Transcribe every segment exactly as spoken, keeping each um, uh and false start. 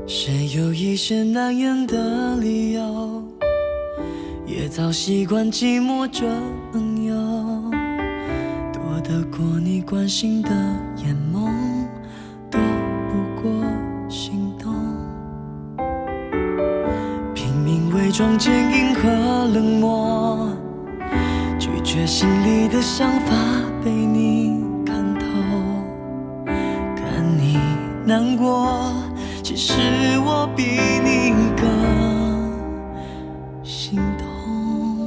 谁有一些难言的理由，也早习惯寂寞这朋友，躲得过你关心的眼眸，躲不过心动。拼命伪装坚硬和冷漠，拒绝心里的想法被你看透。看你难过，其实我比你更心痛。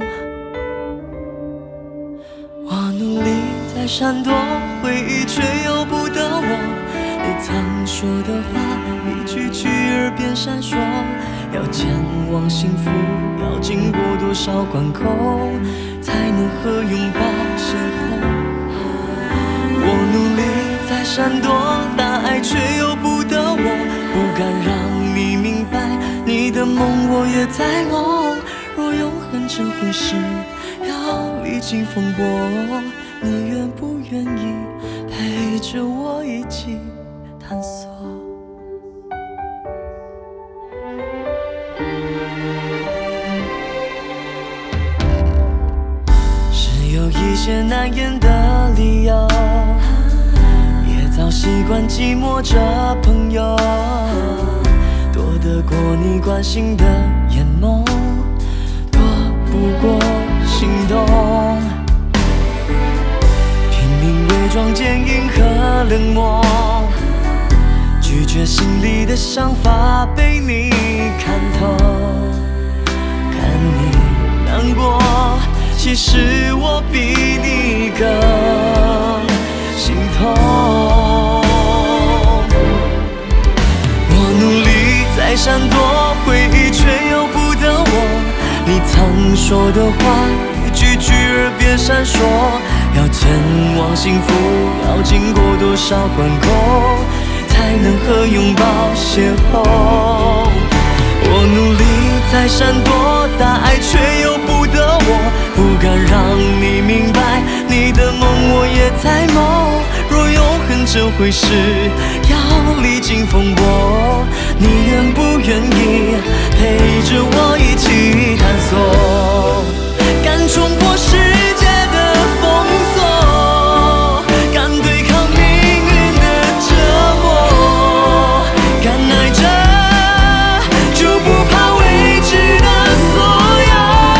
我努力在闪躲回忆，却由不得我。你曾说的话，一句句耳边闪烁。要前往幸福，要经过多少关口，才能和拥抱邂逅？我努力在闪躲大爱，却由不得我。不敢让你明白，你的梦我也在梦。若永恒这回事要历经风波，你愿不愿意陪着我一起探索？是有一些难言的理由，也早习惯寂寞这朋友，躲得过你关心的眼眸，躲不过心动。拼命伪装坚硬和冷漠，拒绝心里的想法被你看透。看你难过，其实我比你更心痛。我努力在闪躲回忆，却由不得我。你曾说的话，一句句耳边闪烁。要前往幸福，要经过多少关口，才能和拥抱邂逅？我努力在闪躲大爱，却由不得我。不敢让你明白，你的梦我也在梦。若永恒这回事要历经风波，你愿不愿意陪着我一起探索？敢冲破世界的封锁，敢对抗命运的折磨，敢爱着就不怕未知的所有。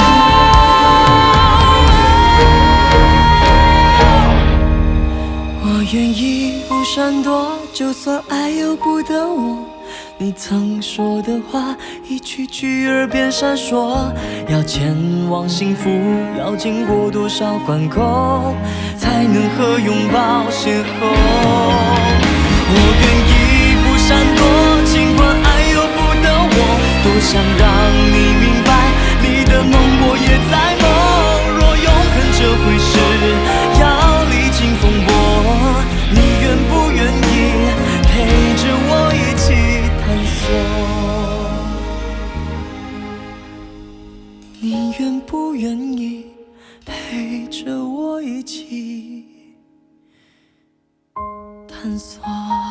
我愿意不闪躲，就算爱由不得我。你曾说的话，一句句耳边闪烁。要前往幸福，要经过多少关口，才能和拥抱邂逅？我愿意不闪躲，尽管爱由不得我。多想让你明白，你的梦我也在梦。若永恒这回事要历经风波，你愿不愿意陪着我一起探索？你愿不愿意陪着我一起探索？